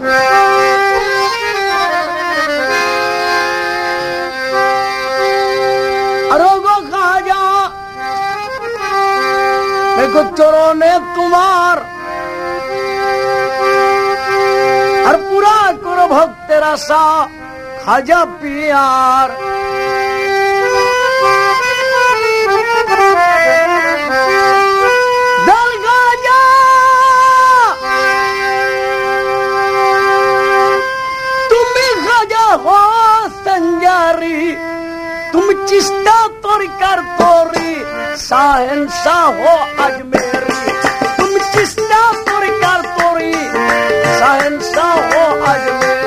अरोगो खाजा देखो चोरों ने तुम्हार और पूरा करो भक्त तेरा सा खाजा पियार दल खाजा तुम भी खाजा हो संजारी तुम चिस्ता तोड़ कर तोरी साहनसा हो अजमेरी तुम चिस्ता तोड़ कर तोरी साहनसा हो अजमेरी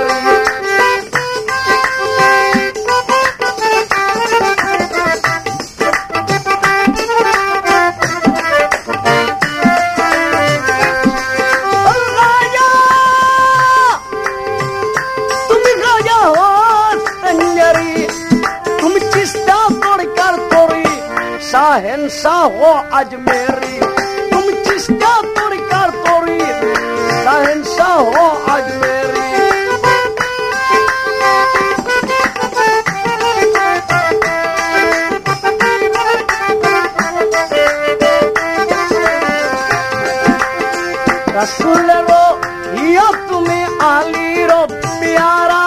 साहनसा हो अजमेरी तुम चिस्ता तोड़ कर तोड़ी साहनसा हो अजमेरी रसूल रो या तुम्हें आली रो प्यारा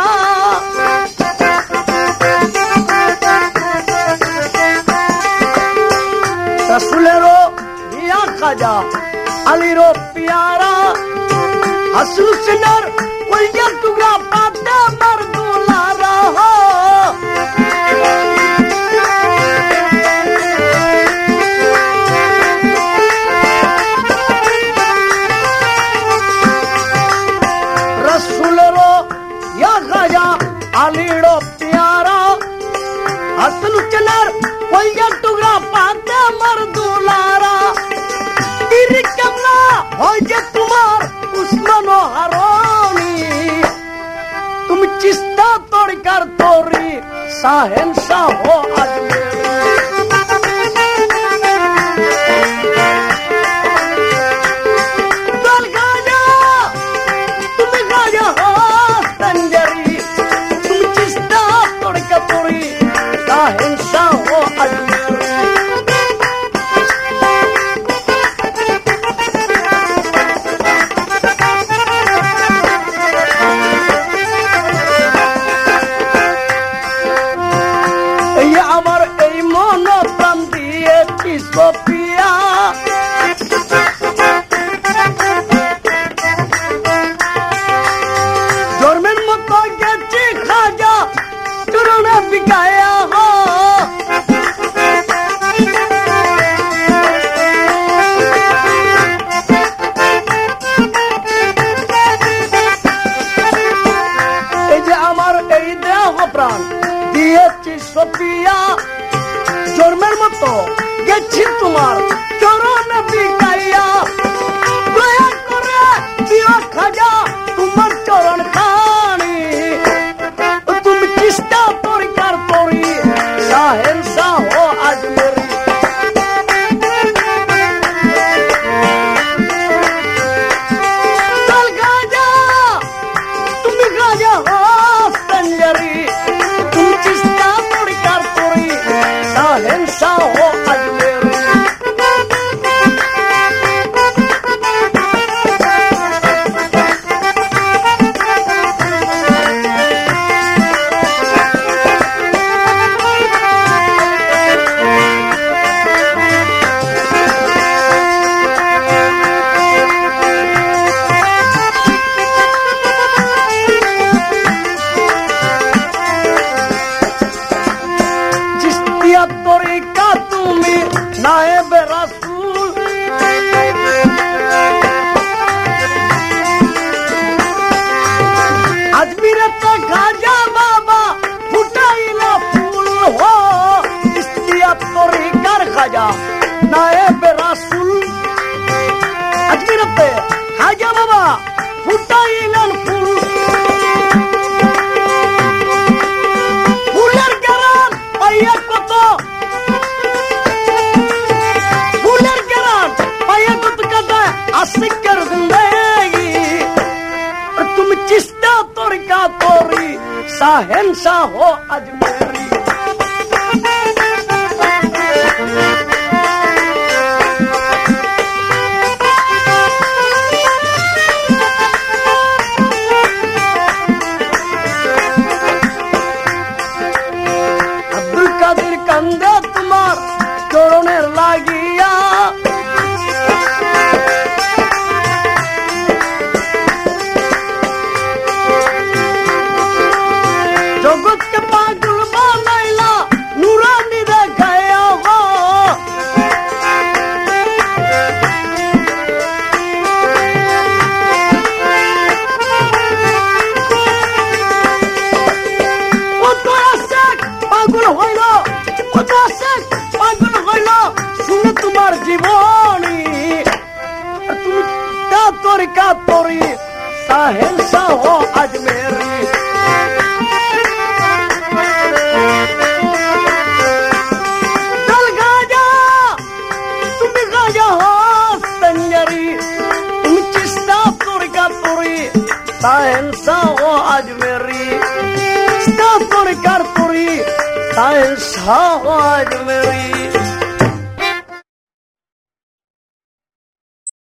रसूलेरो या खाजा अली रो प्यारा हसन सिनर उलझा टुकड़ा पाता मर दुलारा हो रसूलेरो या खाजा अली रो प्यारा हसन सिनर उलझा टुकड़ा पाता मर दुलारा तेरी कमला हो जे तुम्हार उस्मानो हरोनी तुम चिस्ता तोड़ कर तोरी साहनसा हो अजमेरी दल खाजा तुम खाजा हो संजरी तुम चिस्ता तोड़ कर तोरी साहनसा हो Ajmeri Sophia Dormen mutto gechi khaja turuna bigaya ho eje amar ei deho pran diyechi Sophia Dormen mutto गेची तुम्हार चरण बिकाया दया करे दिया खाजा तुम्हार चरण खानी तुम चिस्ता तोड़ कर तोड़ी साहनसा हो अजमेरी दल खाजा तुम खाजा हो संजरी तुम चिस्ता तोड़ कर तोड़ी साहनसा हो नायब रसूल अजमेर तक खाजा बाबा फुटाइला फूल हो इस्तिया तोरी कर खाजा नायब रसूल अजमेर पे खाजा बाबा फुटाइला फूल फूलर करान पाया को तो आशिक कर जिंदगी तुम जिस शहंशाह हो अजमेरी अब्दुल कादिर कंदे तुम्हार चोरों लागिया जगत के पागल बनाइला नूरानी देखाया हो ओ तो ऐसे पागल होइलो ओ तो ऐसे पागल होइलो सुन तुम्हार जीवनी तुम का तोरी शहंशाह हो अजमेरी शहंशाह हो अजमेरी शहंशाह हो अजमेरी